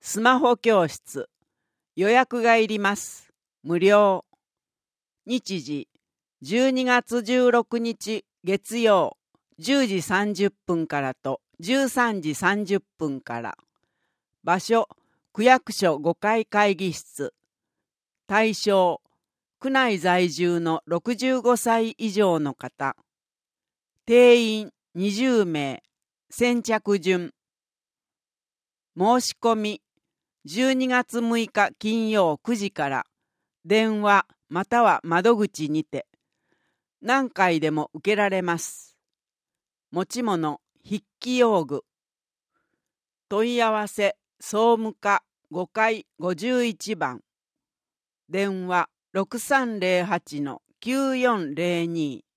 スマホ教室。予約がいります。無料。日時、12月16日月曜、10時30分からと13時30分から。場所、区役所5階会議室。対象、区内在住の65歳以上の方。定員20名。先着順。申し込み、12月6日金曜9時から。電話または窓口にて。何回でも受けられます。持ち物、筆記用具。問い合わせ、総務課5階51番。電話630-9402。